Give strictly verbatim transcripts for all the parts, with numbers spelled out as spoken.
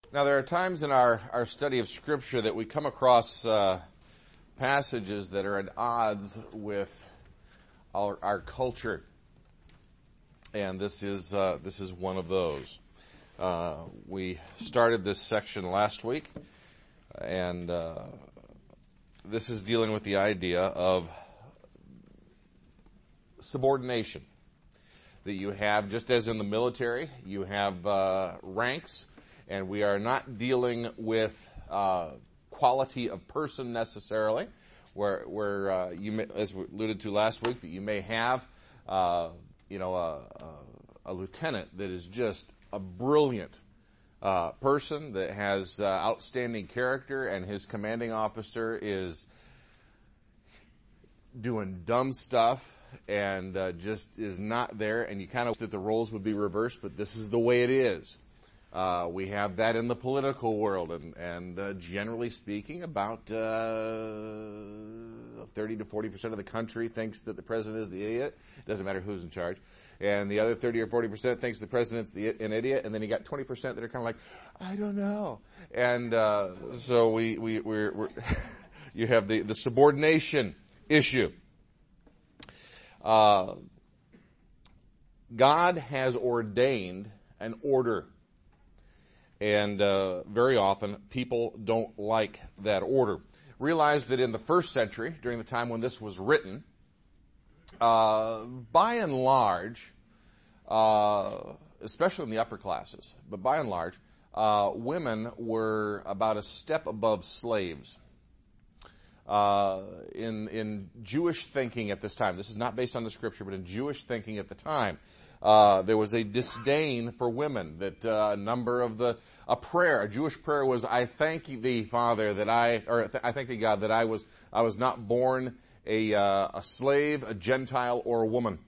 Now, there are times in our, our study of Scripture that we come across uh, passages that are at odds with our, our culture, and this is uh, this is one of those. Uh, we started this section last week, and uh, this is dealing with the idea of subordination. That you have, just as in the military, you have uh, ranks. And we are not dealing with uh, quality of person necessarily, where where uh, you may, as we alluded to last week, that you may have, uh, you know, a, a, a lieutenant that is just a brilliant uh, person that has uh, outstanding character, and his commanding officer is doing dumb stuff and uh, just is not there. And you kind of wish that the roles would be reversed, but this is the way it is. Uh, we have that in the political world, and, and uh, generally speaking, about uh, thirty to forty percent of the country thinks that the president is the idiot. It doesn't matter who's in charge. And the other thirty or forty percent thinks the president's the, an idiot, and then you got twenty percent that are kind of like, I don't know. And uh, so we, we, we're, we're you have the, the subordination issue. Uh, God has ordained an order. And uh, very often, people don't like that order. Realize that in the first century, during the time when this was written, uh, by and large, uh, especially in the upper classes, but by and large, uh, women were about a step above slaves. Uh, in in Jewish thinking at this time, this is not based on the Scripture, but in Jewish thinking at the time, Uh, there was a disdain for women, that uh, a number of the, a prayer, a Jewish prayer was, I thank thee, Father, that I, or th- I thank thee, God, that I was, I was not born a, uh, a slave, a Gentile, or a woman.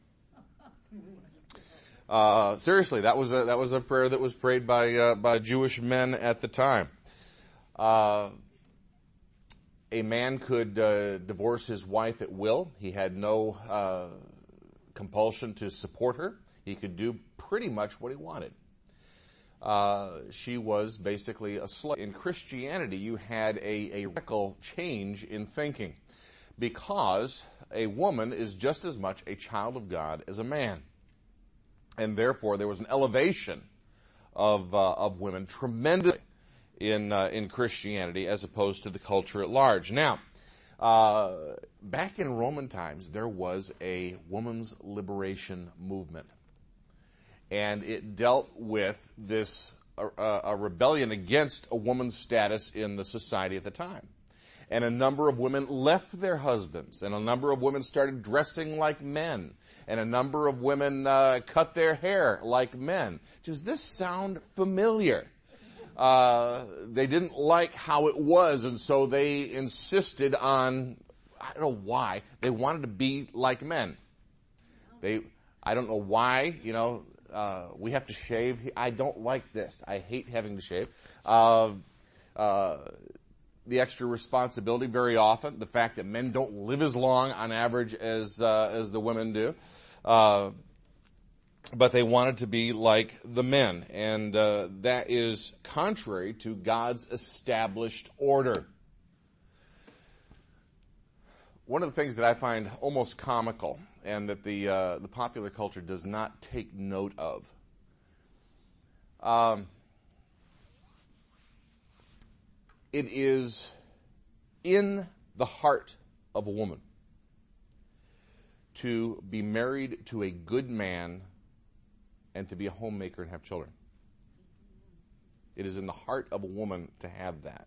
Uh, seriously, that was a, that was a prayer that was prayed by, uh, by Jewish men at the time. Uh, a man could, uh, divorce his wife at will. He had no, uh, compulsion to support her. He could do pretty much what he wanted. Uh, she was basically a slave. In Christianity, you had a, a radical change in thinking, because a woman is just as much a child of God as a man. And therefore, there was an elevation of, uh, of women tremendously in, uh, in Christianity as opposed to the culture at large. Now, uh, back in Roman times, there was a woman's liberation movement. And it dealt with this, uh, a rebellion against a woman's status in the society at the time. And a number of women left their husbands, and a number of women started dressing like men, and a number of women uh, cut their hair like men. Does this sound familiar? Uh, they didn't like how it was, and so they insisted on, I don't know why, they wanted to be like men. They, I don't know why, you know, uh, we have to shave. I don't like this. I hate having to shave. Uh, uh, the extra responsibility very often, the fact that men don't live as long on average as, uh, as the women do. Uh, But they wanted to be like the men, and uh, that is contrary to God's established order. One of the things that I find almost comical, and that the uh, the popular culture does not take note of, um, it is in the heart of a woman to be married to a good man and to be a homemaker and have children. It is in the heart of a woman to have that.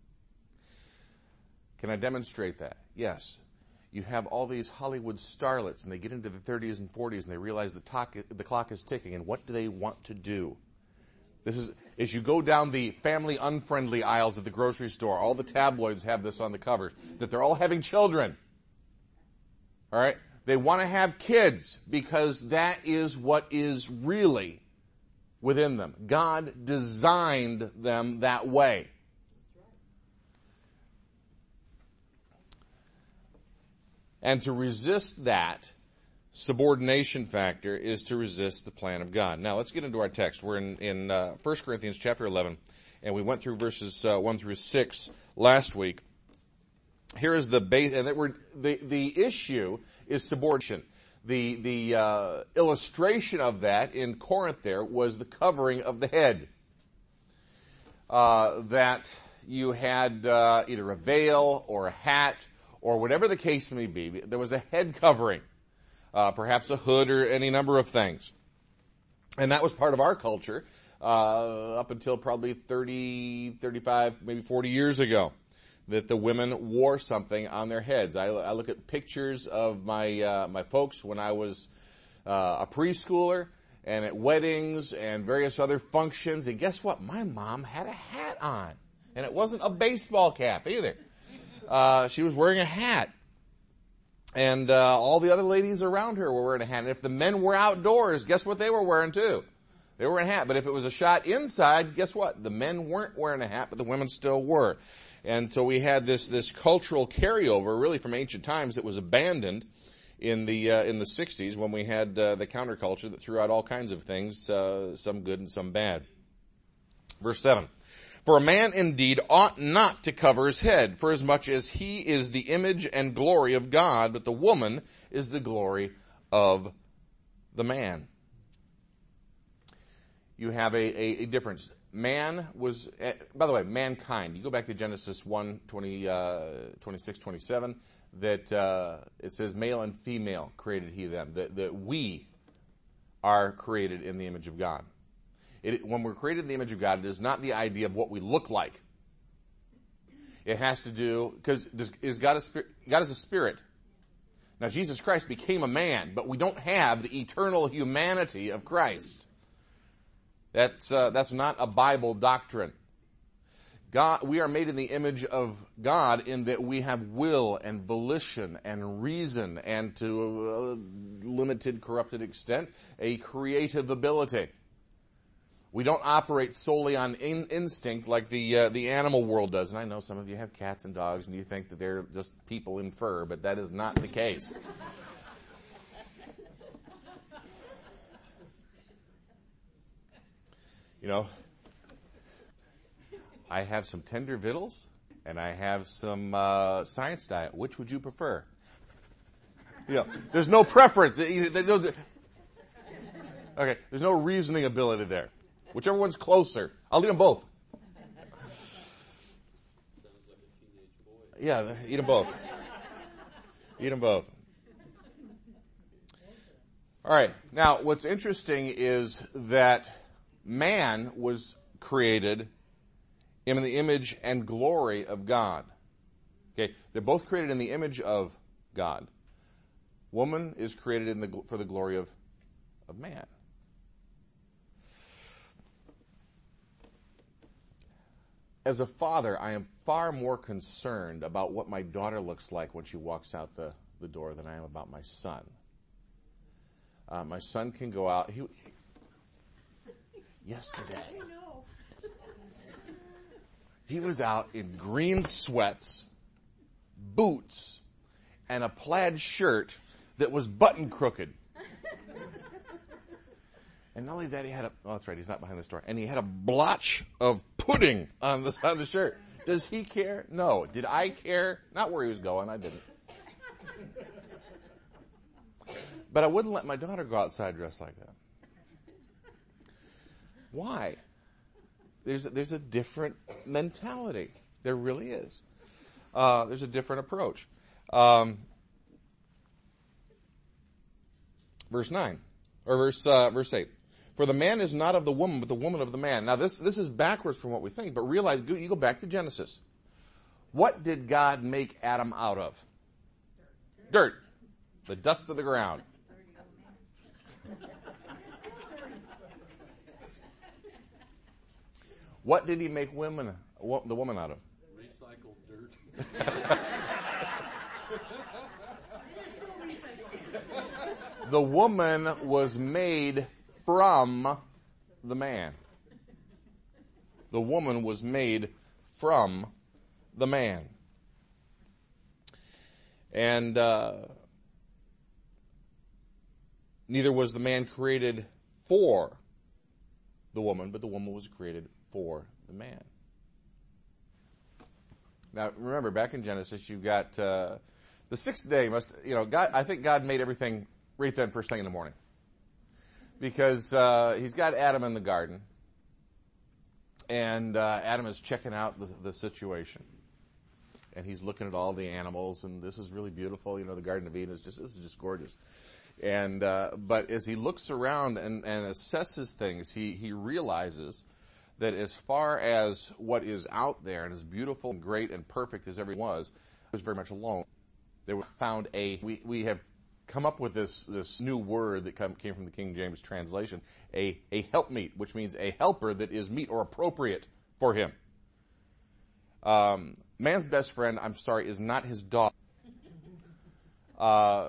Can I demonstrate that? Yes. You have all these Hollywood starlets, and they get into the thirties and forties, and they realize the, talk, the clock is ticking, and what do they want to do? This is, as you go down the family unfriendly aisles at the grocery store, all the tabloids have this on the covers, that they're all having children. All right? They want to have kids because that is what is really within them. God designed them that way. And to resist that subordination factor is to resist the plan of God. Now let's get into our text. We're in, in uh, First Corinthians chapter eleven, and we went through verses uh, one through six last week. Here is the base, and that we're, the the issue is subordination. The the uh, illustration of that in Corinth there was the covering of the head. Uh, that you had uh, either a veil or a hat or whatever the case may be. There was a head covering, uh, perhaps a hood or any number of things. And that was part of our culture uh, up until probably thirty, thirty-five, maybe forty years ago, that the women wore something on their heads. I, I look at pictures of my uh, my folks when I was uh, a preschooler and at weddings and various other functions. And guess what? My mom had a hat on. And it wasn't a baseball cap either. Uh, she was wearing a hat. And uh, all the other ladies around her were wearing a hat. And if the men were outdoors, guess what they were wearing too? They were wearing a hat. But if it was a shot inside, guess what? The men weren't wearing a hat, but the women still were. And so we had this this cultural carryover, really from ancient times, that was abandoned in the uh, in the sixties when we had uh, the counterculture that threw out all kinds of things, uh, some good and some bad. Verse seven. For a man indeed ought not to cover his head, for as much as he is the image and glory of God, but the woman is the glory of the man. You have a, a, a difference. Man was, uh, by the way, mankind. You go back to Genesis one, twenty, uh, twenty-six, twenty-seven, that uh, it says male and female created he them, that, that we are created in the image of God. It, when we're created in the image of God, it is not the idea of what we look like. It has to do, because is God a spirit? God is a spirit. Now, Jesus Christ became a man, but we don't have the eternal humanity of Christ. That's uh, that's not a Bible doctrine. God, we are made in the image of God in that we have will and volition and reason, and to a limited, corrupted extent, a creative ability. We don't operate solely on in- instinct like the uh, the animal world does. And I know some of you have cats and dogs and you think that they're just people in fur, but that is not the case. You know, I have some tender victuals and I have some uh, science diet. Which would you prefer? You know, there's no preference. Okay, there's no reasoning ability there. Whichever one's closer. I'll eat them both. Yeah, eat them both. Eat them both. All right. Now, what's interesting is that man was created in the image and glory of God. Okay, they're both created in the image of God. Woman is created in the for the glory of, of man. As a father, I am far more concerned about what my daughter looks like when she walks out the, the door than I am about my son. Uh, my son can go out. He, yesterday, he was out in green sweats, boots, and a plaid shirt that was button crooked. And not only that, he had a, oh, that's right, he's not behind the store. And he had a blotch of pudding on the, on the shirt. Does he care? No. Did I care? Not where he was going, I didn't. But I wouldn't let my daughter go outside dressed like that. Why? There's a, there's a different mentality. There really is. Uh, there's a different approach. Um, verse nine, or verse uh, verse eight. For the man is not of the woman, but the woman of the man. Now this this is backwards from what we think, but realize, you go back to Genesis. What did God make Adam out of? Dirt. Dirt. The dust of the ground. What did he make women, the woman out of? Recycled dirt. The woman was made from the man. The woman was made from the man. And uh, neither was the man created for the woman, but the woman was created for the man. Now, remember, back in Genesis, you've got uh, the sixth day must, you know, God, I think God made everything right then first thing in the morning. Because uh, he's got Adam in the garden, and uh, Adam is checking out the, the situation. And he's looking at all the animals, and this is really beautiful. You know, the Garden of Eden is just, this is just gorgeous. And, uh, but as he looks around and, and assesses things, he, he realizes that as far as what is out there and as beautiful and great and perfect as everything was, he was very much alone. They found a, we, we have come up with this, this new word that come, came from the King James translation, a, a helpmeet, which means a helper that is meet or appropriate for him. Um, man's best friend, I'm sorry, is not his dog. Uh,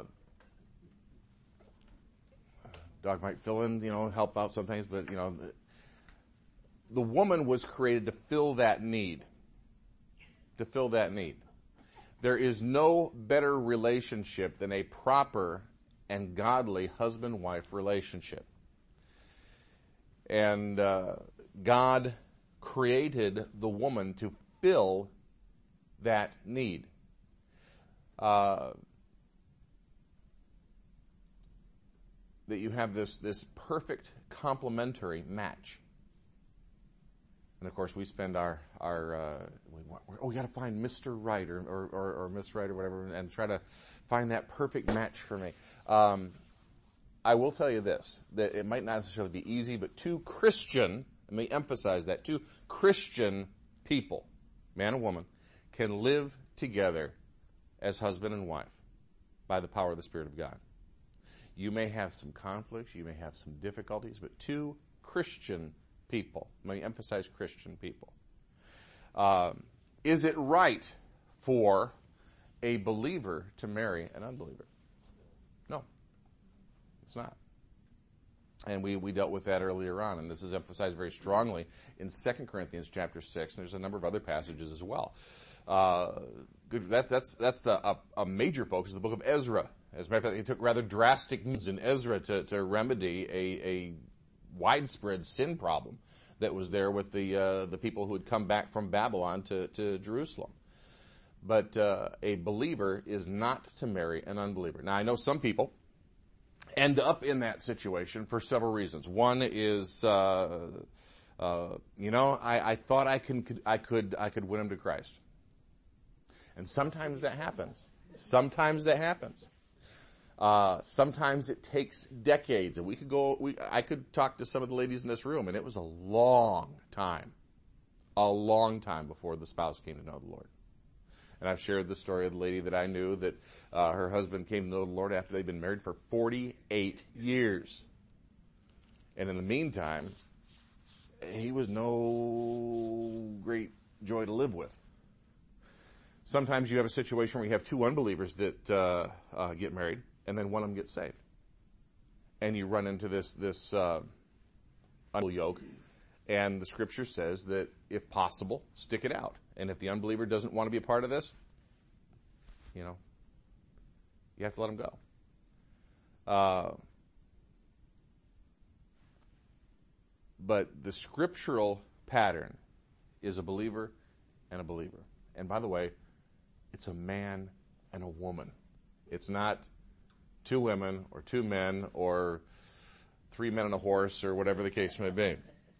dog might fill in, you know, help out some things, but, you know, the, the woman was created to fill that need. To fill that need. There is no better relationship than a proper and godly husband-wife relationship. And uh, God created the woman to fill that need. Uh, that you have this, this perfect complementary match. And of course, we spend our, our uh, we want, oh, we got to find Mister Right or, or, or, or Miss Right or whatever, and try to find that perfect match for me. Um, I will tell you this, that it might not necessarily be easy, but two Christian, let me emphasize that, two Christian people, man and woman, can live together as husband and wife by the power of the Spirit of God. You may have some conflicts, you may have some difficulties, but two Christian people, let me emphasize Christian people. Um, is it right for a believer to marry an unbeliever? No, it's not. And we, we dealt with that earlier on, and this is emphasized very strongly in Second Corinthians chapter six, and there's a number of other passages as well. Uh, good, that, that's that's a, a, a major focus of the book of Ezra. As a matter of fact, he took rather drastic means in Ezra to, to remedy a, a widespread sin problem that was there with the uh, the people who had come back from Babylon to, to Jerusalem. But uh, a believer is not to marry an unbeliever. Now, I know some people end up in that situation for several reasons. One is, uh, uh, you know, I, I thought I can I could I could win him to Christ, and sometimes that happens. Sometimes that happens. Uh, sometimes it takes decades, and we could go. We I could talk to some of the ladies in this room, and it was a long time, a long time before the spouse came to know the Lord. And I've shared the story of the lady that I knew that uh, her husband came to know the Lord after they'd been married for forty-eight years. And in the meantime, he was no great joy to live with. Sometimes you have a situation where you have two unbelievers that uh, uh, get married, and then one of them gets saved. And you run into this, this uh, yoke. And the scripture says that if possible, stick it out. And if the unbeliever doesn't want to be a part of this, you know, you have to let him go. Uh, but the scriptural pattern is a believer and a believer. And by the way, it's a man and a woman. It's not two women or two men or three men and a horse or whatever the case may be.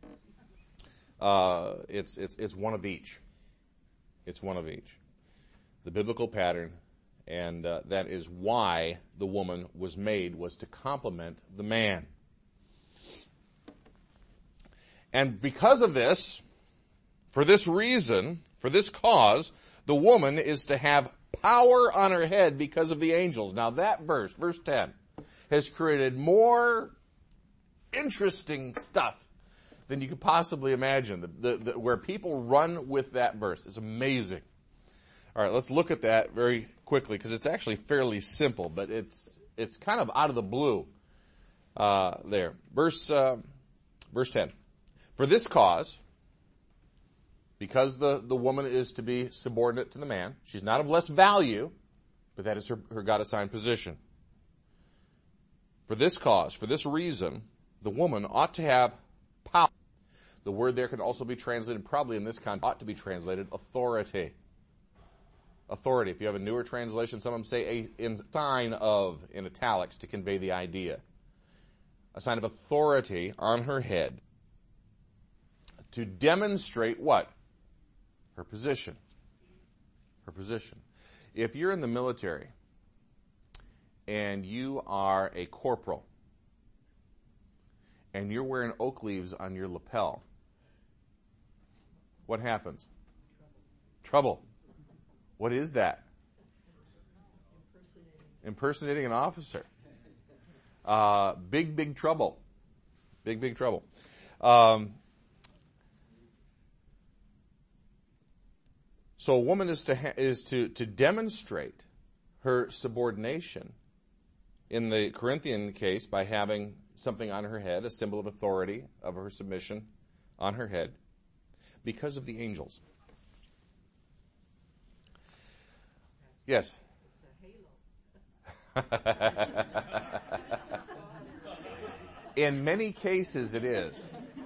Uh, it's, it's, it's one of each. It's one of each. The biblical pattern, and uh, that is why the woman was made, was to complement the man. And because of this, for this reason, for this cause, the woman is to have power on her head because of the angels. Now that verse, verse ten, has created more interesting stuff than you could possibly imagine. The, the, the, where people run with that verse is amazing. All right, let's look at that very quickly because it's actually fairly simple, but it's it's kind of out of the blue uh, there. Verse uh, verse ten. For this cause, because the, the woman is to be subordinate to the man, she's not of less value, but that is her, her God-assigned position. For this cause, for this reason, the woman ought to have power. The word there can also be translated, probably in this context, ought to be translated authority. Authority. If you have a newer translation, some of them say a in sign of in italics to convey the idea. A sign of authority on her head to demonstrate what? Her position. Her position. If you're in the military and you are a corporal and you're wearing oak leaves on your lapel, what happens? Trouble. What is that? Impersonating an officer. Uh, big, big trouble. Big, big trouble. Um, so a woman is to ha- is to to demonstrate her subordination in the Corinthian case by having something on her head, a symbol of authority of her submission on her head, because of the angels. Yes. It's a halo. In many cases, it is.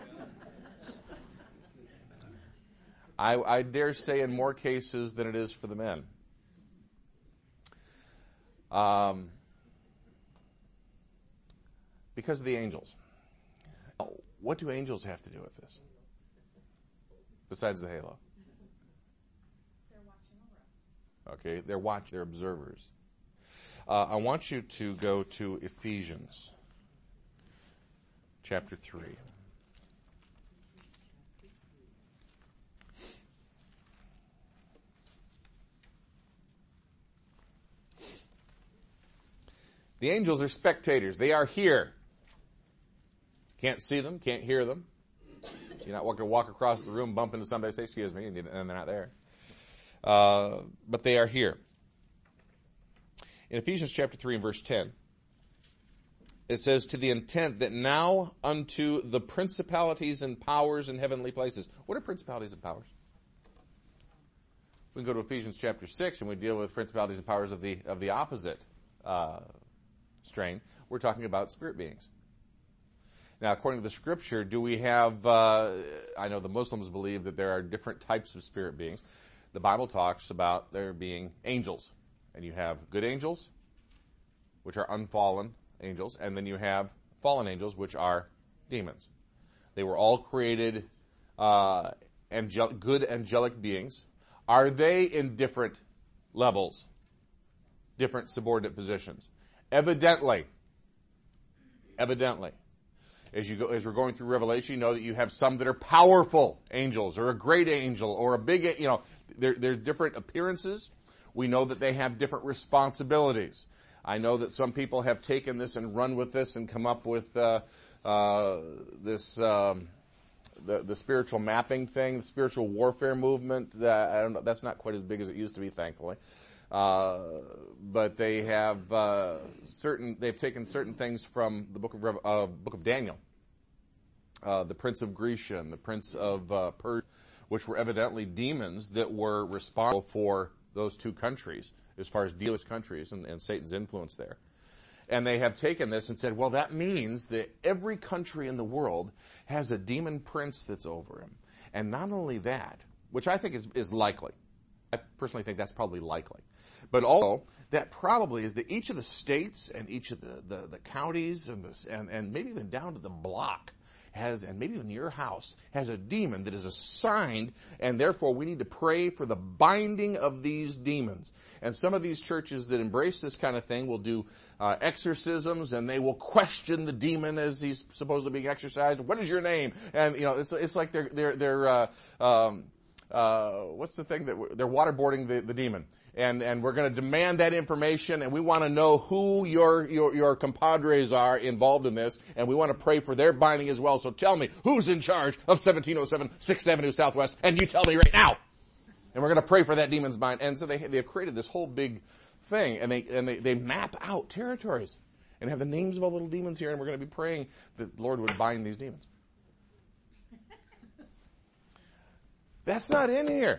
I, I dare say in more cases than it is for the men. Um, because of the angels. What do angels have to do with this? Besides the halo. Okay, they're watch, they're observers. Uh, I want you to go to Ephesians chapter three. The angels are spectators. They are here. Can't see them, can't hear them. You're not going to walk across the room, bump into somebody, say, excuse me, and they're not there. Uh, but they are here. In Ephesians chapter three and verse ten, it says, to the intent that now unto the principalities and powers in heavenly places. What are principalities and powers? We can go to Ephesians chapter six and we deal with principalities and powers of the of the opposite uh, strain. We're talking about spirit beings. Now, according to the scripture, do we have, uh, I know the Muslims believe that there are different types of spirit beings. The Bible talks about there being angels. And you have good angels, which are unfallen angels, and then you have fallen angels, which are demons. They were all created uh, angel- good angelic beings. Are they in different levels, different subordinate positions? Evidently. Evidently. As you go, as we're going through Revelation, you know that you have some that are powerful angels, or a great angel, or a big, you know, there, there's different appearances. We know that they have different responsibilities. I know that some people have taken this and run with this and come up with uh, uh, this um, the, the spiritual mapping thing, the spiritual warfare movement. That, I don't know, that's not quite as big as it used to be, thankfully. Uh, but they have uh, certain. They've taken certain things from the book of Rev- uh, book of Daniel, uh, the Prince of Grecian, the Prince of uh, Persia, which were evidently demons that were responsible for those two countries, as far as dealers countries and, and Satan's influence there. And they have taken this and said, well, that means that every country in the world has a demon prince that's over him. And not only that, which I think is, is likely. I personally think that's probably likely. But also, that probably is that each of the states and each of the, the, the counties and, the, and, and maybe even down to the block has, and maybe even your house, has a demon that is assigned, and therefore we need to pray for the binding of these demons. And some of these churches that embrace this kind of thing will do uh, exorcisms, and they will question the demon as he's supposedly being exorcised. What is your name? And, you know, it's, it's like they're, they're, they're, uh, um, uh, what's the thing that, they're waterboarding the, the demon. And, and we're going to demand that information, and we want to know who your, your, your compadres are involved in this, and we want to pray for their binding as well. So tell me, who's in charge of seventeen oh seven sixth Avenue Southwest? And you tell me right now. And we're going to pray for that demon's bind. And so they, they've created this whole big thing, and they, and they, they map out territories and have the names of all the little demons here, and we're going to be praying that the Lord would bind these demons. That's not in here.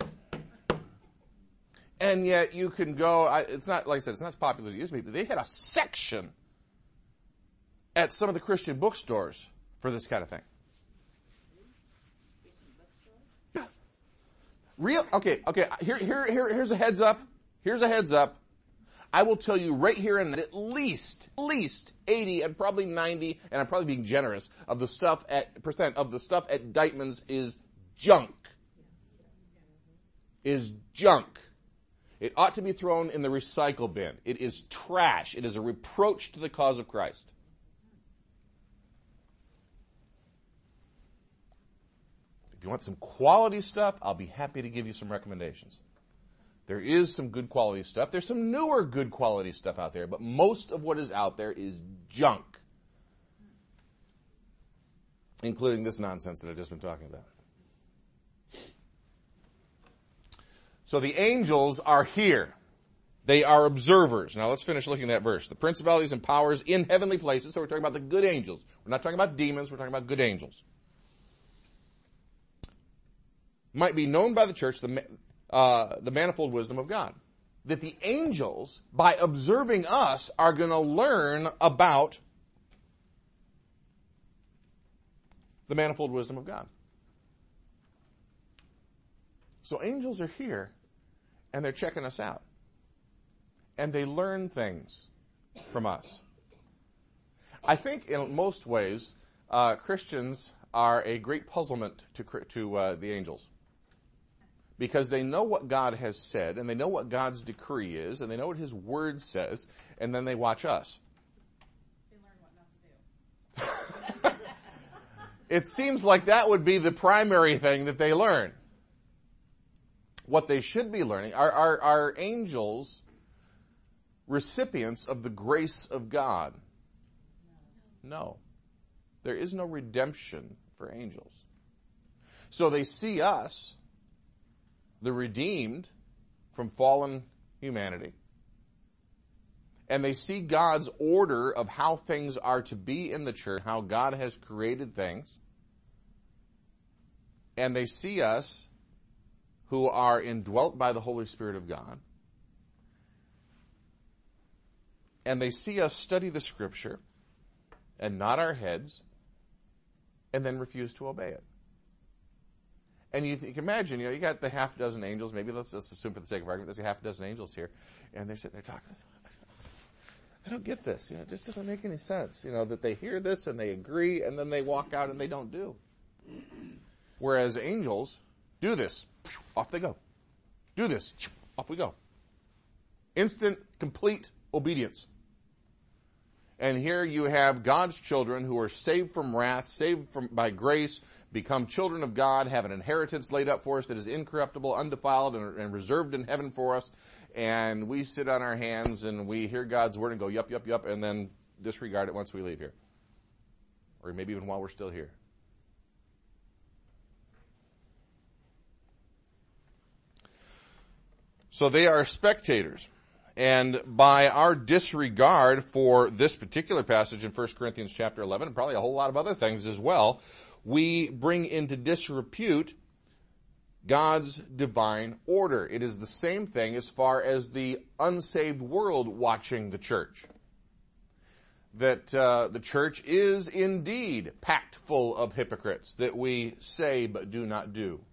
And yet you can go, I, it's not, like I said, it's not as popular as it used to be, but they had a section at some of the Christian bookstores for this kind of thing. Real, okay, okay, here, here, here, here's a heads up. Here's a heads up. I will tell you right here and at least, at least eighty and probably ninety, and I'm probably being generous, of the stuff at, percent of the stuff at Dykeman's is junk. Is junk. It ought to be thrown in the recycle bin. It is trash. It is a reproach to the cause of Christ. If you want some quality stuff, I'll be happy to give you some recommendations. There is some good quality stuff. There's some newer good quality stuff out there, but most of what is out there is junk. Including this nonsense that I've just been talking about. So the angels are here. They are observers. Now let's finish looking at that verse. The principalities and powers in heavenly places. So we're talking about the good angels. We're not talking about demons. We're talking about good angels. Might be known by the church the uh, the manifold wisdom of God. That the angels, by observing us, are going to learn about the manifold wisdom of God. So angels are here, and they're checking us out. And they learn things from us. I think in most ways, uh, Christians are a great puzzlement to, to uh, the angels. Because they know what God has said, and they know what God's decree is, and they know what His Word says, and then they watch us. They learn what not to do. It seems like that would be the primary thing that they learn. What they should be learning are, are, are angels recipients of the grace of God? No. There is no redemption for angels. So they see us, the redeemed from fallen humanity, and they see God's order of how things are to be in the church, how God has created things, and they see us who are indwelt by the Holy Spirit of God, and they see us study the Scripture and nod our heads and then refuse to obey it. And you, th- you can imagine, you know, you got the half dozen angels, maybe let's just assume for the sake of argument, there's a half dozen angels here, and they're sitting there talking. I don't get this, you know, it just doesn't make any sense, you know, that they hear this and they agree, and then they walk out and they don't do. Whereas angels do this, off they go. Do this, off we go. Instant, complete obedience. And here you have God's children who are saved from wrath, saved from by grace, become children of God, have an inheritance laid up for us that is incorruptible, undefiled, and, and reserved in heaven for us. And we sit on our hands and we hear God's word and go, yup, yup, yup, and then disregard it once we leave here. Or maybe even while we're still here. So they are spectators. And by our disregard for this particular passage in First Corinthians chapter eleven, and probably a whole lot of other things as well, we bring into disrepute God's divine order. It is the same thing as far as the unsaved world watching the church. That uh, the church is indeed packed full of hypocrites that we say but do not do.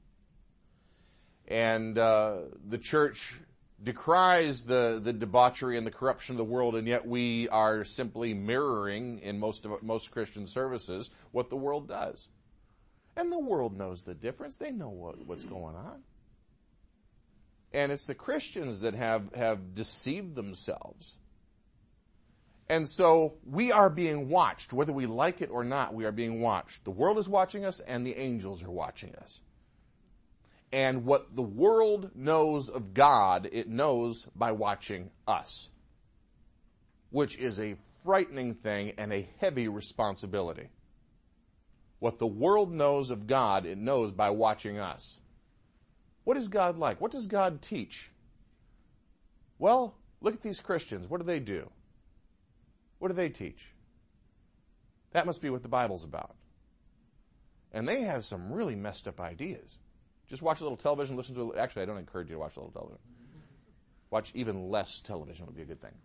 And uh, the church decries the, the debauchery and the corruption of the world, and yet we are simply mirroring in most of most Christian services what the world does. And the world knows the difference. They know what, what's going on. And it's the Christians that have, have deceived themselves. And so we are being watched. Whether we like it or not, we are being watched. The world is watching us and the angels are watching us. And what the world knows of God, it knows by watching us. Which is a frightening thing and a heavy responsibility. What the world knows of God, it knows by watching us. What is God like? What does God teach? Well, look at these Christians. What do they do? What do they teach? That must be what the Bible's about. And they have some really messed up ideas. Just watch a little television, listen to it. Actually, I don't encourage you to watch a little television. Watch even less television would be a good thing.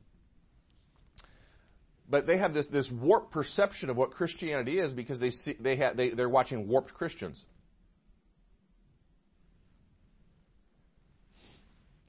But they have this, this warped perception of what Christianity is because they see, they have, they, they're watching warped Christians.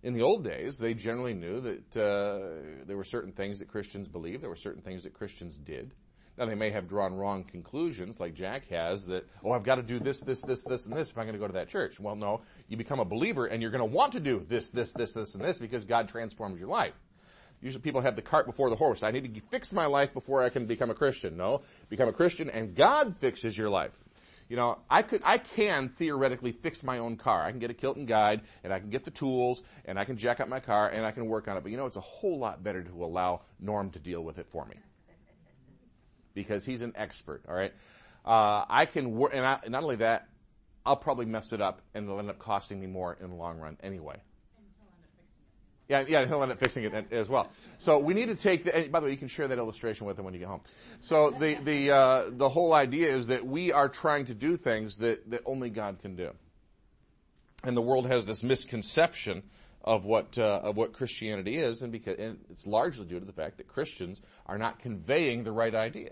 in the old days, they generally knew that uh, there were certain things that Christians believed, there were certain things that Christians did. Now, they may have drawn wrong conclusions, like Jack has, that, oh, I've got to do this, this, this, this, and this if I'm going to go to that church. Well, no, you become a believer, and you're going to want to do this, this, this, this, and this, because God transforms your life. Usually people have the cart before the horse. I need to fix my life before I can become a Christian. No, become a Christian, and God fixes your life. You know, I could, I can theoretically fix my own car. I can get a Kilton Guide, and I can get the tools, and I can jack up my car, and I can work on it. But you know, it's a whole lot better to allow Norm to deal with it for me, because he's an expert. All right, uh, I can work, and, I, and not only that, I'll probably mess it up, and it'll end up costing me more in the long run anyway. Yeah, yeah, he'll end up fixing it as well. So we need to take the, and by the way, you can share that illustration with him when you get home. So the, the, uh, the whole idea is that we are trying to do things that, that only God can do. And the world has this misconception of what, uh, of what Christianity is, and because, and it's largely due to the fact that Christians are not conveying the right idea.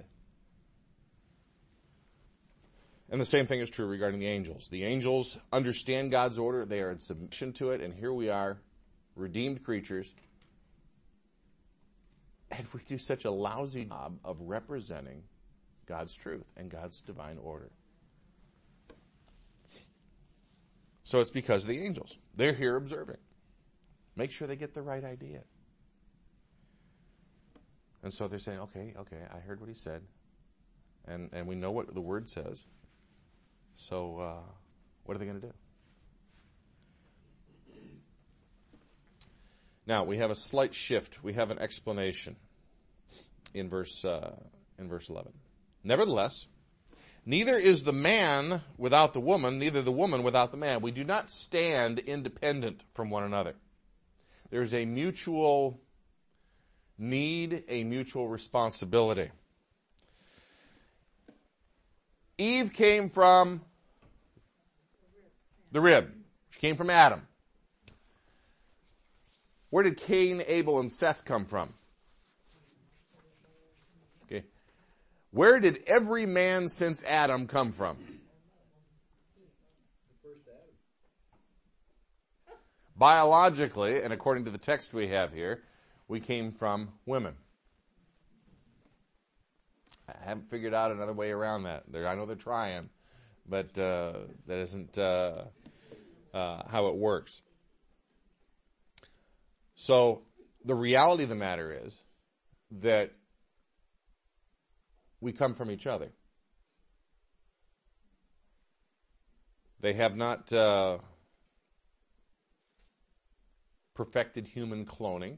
And the same thing is true regarding the angels. The angels understand God's order, they are in submission to it, and here we are, redeemed creatures, and we do such a lousy job of representing God's truth and God's divine order. So it's because of the angels. They're here observing. Make sure they get the right idea. And so they're saying, okay, okay, I heard what he said, and, and we know what the word says, so uh, what are they going to do? Now, we have a slight shift. We have an explanation in verse uh, in verse eleven. Nevertheless, neither is the man without the woman, neither the woman without the man. We do not stand independent from one another. There's a mutual need, a mutual responsibility. Eve came from the rib. She came from Adam. Where did Cain, Abel, and Seth come from? Okay. Where did every man since Adam come from? Biologically, and according to the text we have here, we came from women. I haven't figured out another way around that. They're, I know they're trying, but uh, that isn't uh, uh, how it works. So the reality of the matter is that we come from each other. They have not uh, perfected human cloning.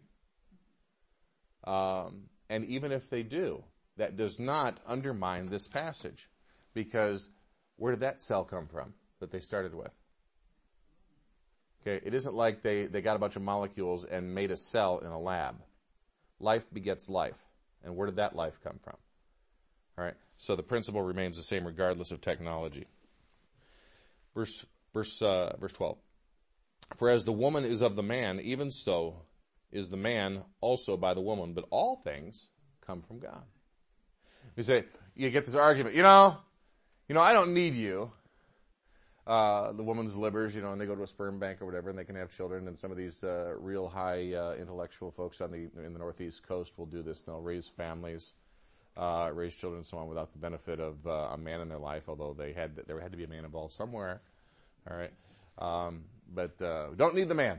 Um, and even if they do, that does not undermine this passage. Because where did that cell come from that they started with? Okay, it isn't like they, they got a bunch of molecules and made a cell in a lab. Life begets life. And where did that life come from? All right, so the principle remains the same regardless of technology. Verse verse uh, verse twelve. For as the woman is of the man, even so is the man also by the woman. But all things come from God. You say, you get this argument, you know, you know, I don't need you. Uh, the woman's livers, you know, and they go to a sperm bank or whatever, and they can have children. And some of these uh, real high uh, intellectual folks on the in the Northeast Coast will do this. They'll raise families, uh, raise children, and so on, without the benefit of uh, a man in their life. Although they had there had to be a man involved somewhere. All right, um, but uh, don't need the man.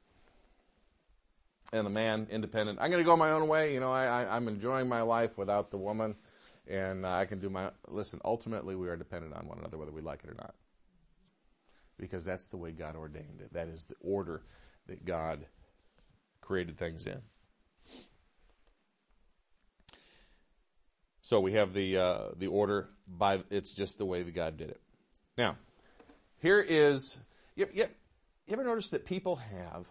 And the man, independent. I'm going to go my own way. You know, I, I, I'm enjoying my life without the woman, and uh, I can do my. Listen, ultimately, we are dependent on one another, whether we like it or not. Because that's the way God ordained it. That is the order that God created things in. So we have the uh, the order by it's just the way that God did it. Now, here is you, you, you ever notice that people have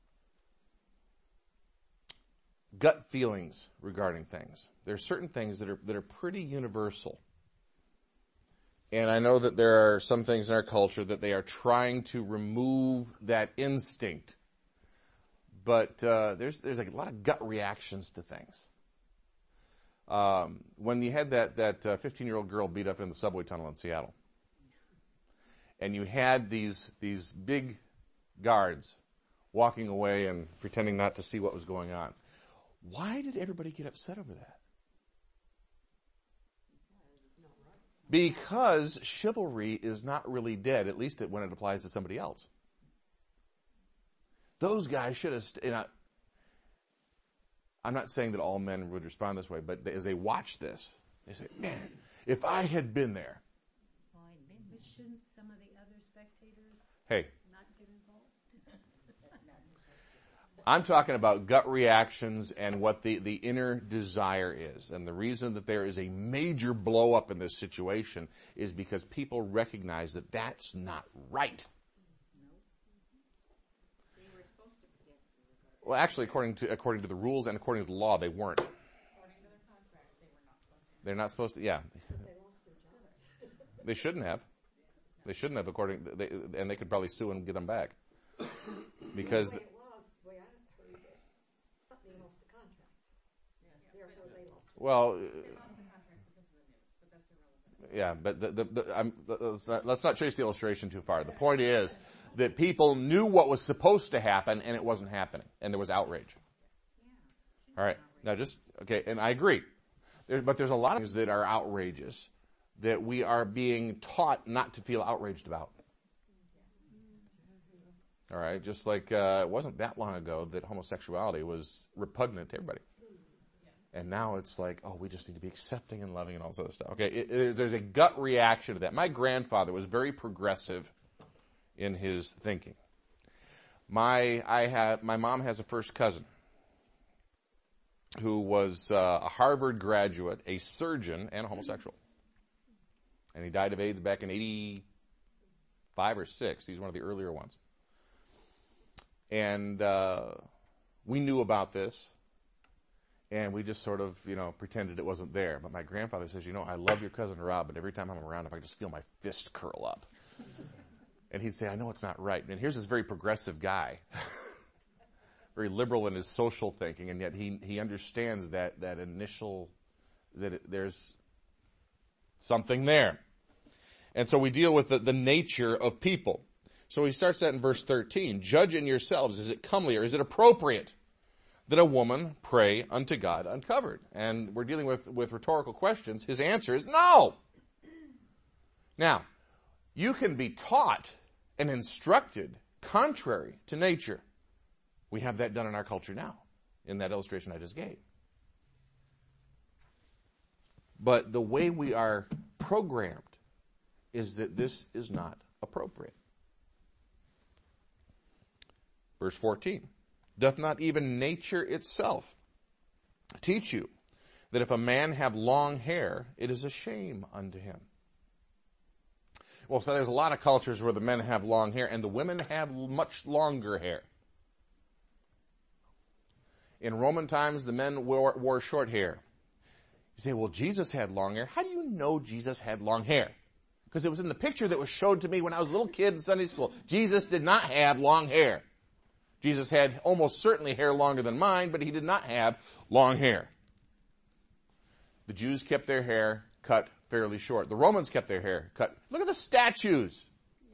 gut feelings regarding things? There are certain things that are that are pretty universal. And I know that there are some things in our culture that they are trying to remove that instinct. But uh, there's there's like a lot of gut reactions to things. Um, when you had that that uh, fifteen-year-old girl beat up in the subway tunnel in Seattle, and you had these these big guards walking away and pretending not to see what was going on. Why did everybody get upset over that? Because chivalry is not really dead, at least when it applies to somebody else. Those guys should have... St- you know, I'm not saying that all men would respond this way, but as they watch this, they say, man, if I had been there. But shouldn't some of the other spectators Hey, not get involved? I'm talking about gut reactions and what the, the inner desire is. And the reason that there is a major blow up in this situation is because people recognize that that's not right. They were supposed to protect the Well, actually, according to according to the rules and according to the law, they weren't. According to their contract, they were not supposed to. They're not supposed to. Yeah, they shouldn't have. They shouldn't have. According, they, and they could probably sue and get them back because. The way it was, the way I heard it, company lost the contract. Therefore, they lost. Well, They lost the contract because of the news, but that's irrelevant. yeah, but the, the, the, I'm, let's, not, let's not chase the illustration too far. The point is that people knew what was supposed to happen, and it wasn't happening, and there was outrage. All right, now just okay, and I agree. There, but there's a lot of things that are outrageous that we are being taught not to feel outraged about. All right, just like uh, it wasn't that long ago that homosexuality was repugnant to everybody. And now it's like, oh, we just need to be accepting and loving and all this other stuff. Okay, it, it, there's a gut reaction to that. My grandfather was very progressive in his thinking. My I have my mom has a first cousin who was uh, a Harvard graduate, a surgeon, and a homosexual. And he died of AIDS back in eighty-five or six. He's one of the earlier ones. And uh, we knew about this. And we just sort of, you know, pretended it wasn't there. But my grandfather says, you know, I love your cousin Rob, but every time I'm around him, I just feel my fist curl up. And he'd say, I know it's not right. And here's this very progressive guy, very liberal in his social thinking, and yet he he understands that that initial, that it, there's something there. And so we deal with the, the nature of people. So he starts that in verse thirteen. Judge in yourselves, is it comely or is it appropriate that a woman pray unto God uncovered? And we're dealing with, with rhetorical questions. His answer is no. Now, you can be taught and instructed contrary to nature. We have that done in our culture now, in that illustration I just gave. But the way we are programmed is that this is not appropriate. Verse fourteen. Doth not even nature itself teach you that if a man have long hair, it is a shame unto him? Well, so there's a lot of cultures where the men have long hair and the women have much longer hair. In Roman times, the men wore, wore short hair. You say, well, Jesus had long hair. How do you know Jesus had long hair? Because it was in the picture that was showed to me when I was a little kid in Sunday school. Jesus did not have long hair. Jesus had almost certainly hair longer than mine, but he did not have long hair. The Jews kept their hair cut fairly short. The Romans kept their hair cut. Look at the statues.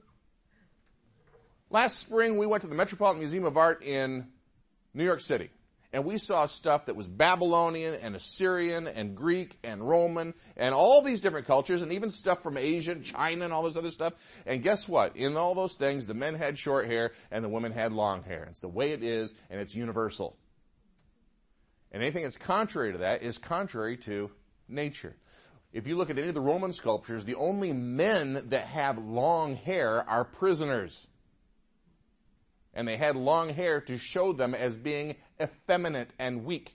Last spring, we went to the Metropolitan Museum of Art in New York City. And we saw stuff that was Babylonian and Assyrian and Greek and Roman and all these different cultures and even stuff from Asia and China and all this other stuff. And guess what? In all those things, the men had short hair and the women had long hair. It's the way it is, and it's universal. And anything that's contrary to that is contrary to nature. If you look at any of the Roman sculptures, the only men that have long hair are prisoners. And they had long hair to show them as being effeminate and weak.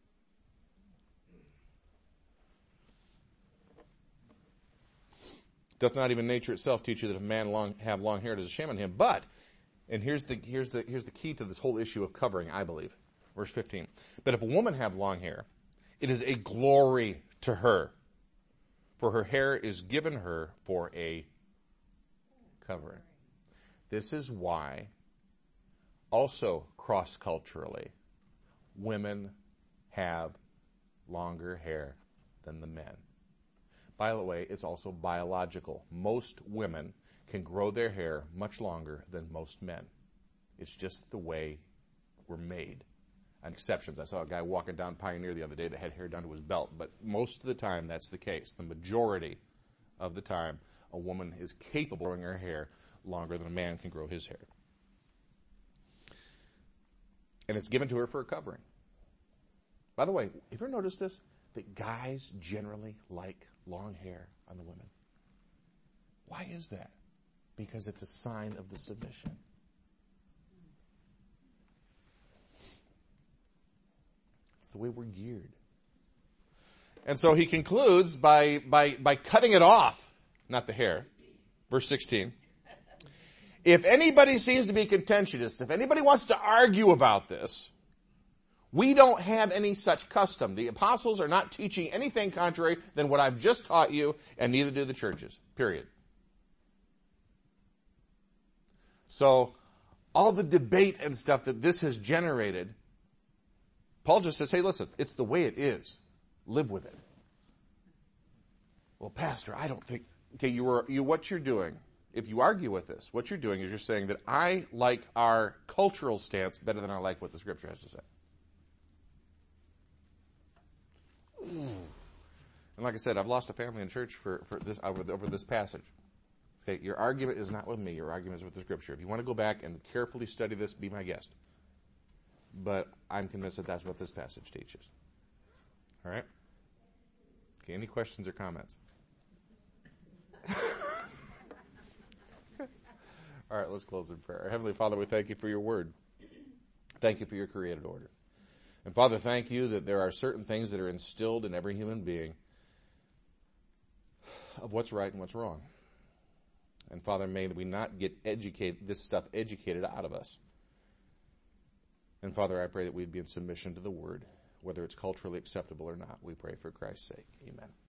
Doth not even nature itself teach you that if a man long, have long hair, it is a shame on him? But, and here's the, here's the, here's the key to this whole issue of covering, I believe. Verse fifteen. But if a woman have long hair, it is a glory to her, for her hair is given her for a covering. This is why also, cross-culturally, women have longer hair than the men. By the way, it's also biological. Most women can grow their hair much longer than most men. It's just the way we're made. And exceptions. I saw a guy walking down Pioneer the other day that had hair down to his belt, but most of the time that's the case. The majority of the time, a woman is capable of growing her hair longer than a man can grow his hair. And it's given to her for a covering. By the way, have you ever noticed this? That guys generally like long hair on the women. Why is that? Because it's a sign of the submission. It's the way we're geared. And so he concludes by, by, by cutting it off, not the hair. Verse sixteen. If anybody seems to be contentious, if anybody wants to argue about this, we don't have any such custom. The apostles are not teaching anything contrary than what I've just taught you, and neither do the churches. Period. So, all the debate and stuff that this has generated, Paul just says, hey, listen, it's the way it is. Live with it. Well, Pastor, I don't think... Okay, you were, you, what you're doing, if you argue with this, what you're doing is you're saying that I like our cultural stance better than I like what the Scripture has to say. And like I said, I've lost a family in church for, for this over, over this passage. Okay, your argument is not with me. Your argument is with the Scripture. If you want to go back and carefully study this, be my guest. But I'm convinced that that's what this passage teaches. All right? Okay, any questions or comments? All right, let's close in prayer. Heavenly Father, we thank you for your word. Thank you for your created order. And Father, thank you that there are certain things that are instilled in every human being of what's right and what's wrong. And Father, may we not get educated, this stuff educated out of us. And Father, I pray that we'd be in submission to the word, whether it's culturally acceptable or not. We pray for Christ's sake. Amen.